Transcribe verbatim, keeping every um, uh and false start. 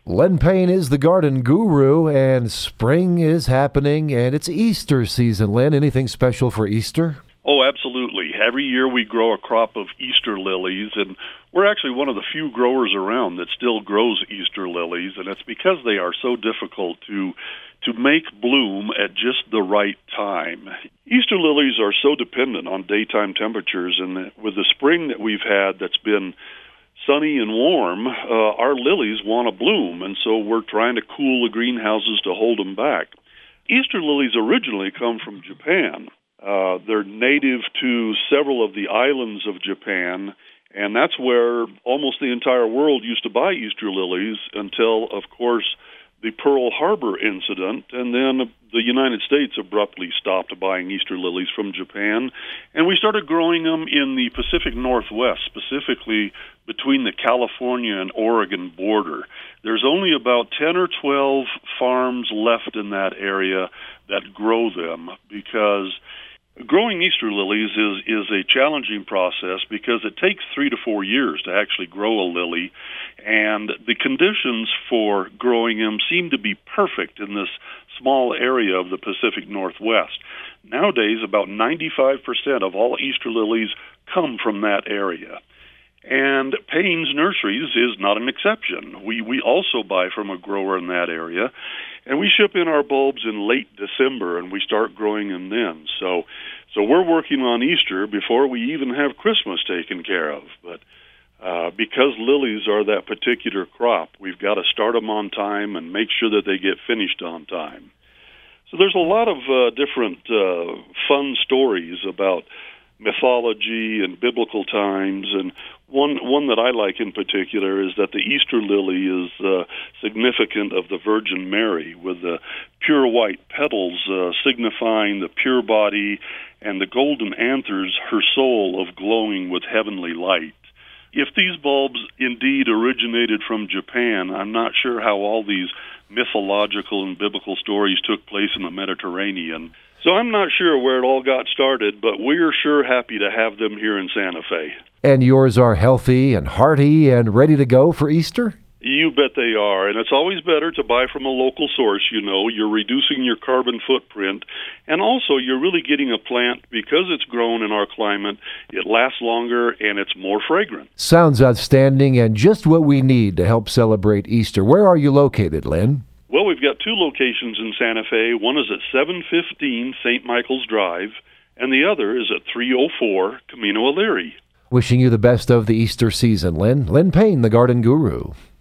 Len Payne is the garden guru, and spring is happening, and it's Easter season. Len, anything special for Easter? Oh, absolutely. Every year we grow a crop of Easter lilies, and we're actually one of the few growers around that still grows Easter lilies, and it's because they are so difficult to to make bloom at just the right time. Easter lilies are so dependent on daytime temperatures, and with the spring that we've had that's been sunny and warm, uh, our lilies want to bloom, and so we're trying to cool the greenhouses to hold them back. Easter lilies originally come from Japan. Uh, they're native to several of the islands of Japan, and that's where almost the entire world used to buy Easter lilies until, of course, the Pearl Harbor incident, and then the United States abruptly stopped buying Easter lilies from Japan, and we started growing them in the Pacific Northwest, specifically between the California and Oregon border. There's only about ten or twelve farms left in that area that grow them, because growing Easter lilies is, is a challenging process because it takes three to four years to actually grow a lily, and the conditions for growing them seem to be perfect in this small area of the Pacific Northwest. Nowadays, about ninety-five percent of all Easter lilies come from that area. And Payne's Nurseries is not an exception. We we also buy from a grower in that area, and we ship in our bulbs in late December, and we start growing them then. So, so we're working on Easter before we even have Christmas taken care of. But uh, because lilies are that particular crop, we've got to start them on time and make sure that they get finished on time. So there's a lot of uh, different uh, fun stories about mythology and biblical times, and one one that I like in particular is that the Easter lily is uh, significant of the Virgin Mary, with the pure white petals uh, signifying the pure body, and the golden anthers her soul of glowing with heavenly light. If these bulbs indeed originated from Japan, I'm not sure how all these mythological and biblical stories took place in the Mediterranean. So I'm not sure where it all got started, but we're sure happy to have them here in Santa Fe. And yours are healthy and hearty and ready to go for Easter? You bet they are, and it's always better to buy from a local source, you know. You're reducing your carbon footprint, and also you're really getting a plant, because it's grown in our climate, it lasts longer and it's more fragrant. Sounds outstanding, and just what we need to help celebrate Easter. Where are you located, Len? Well, we've got two locations in Santa Fe. One is at seven fifteen Saint Michael's Drive, and the other is at three oh four Camino O'Leary. Wishing you the best of the Easter season, Len. Len Payne, the garden guru.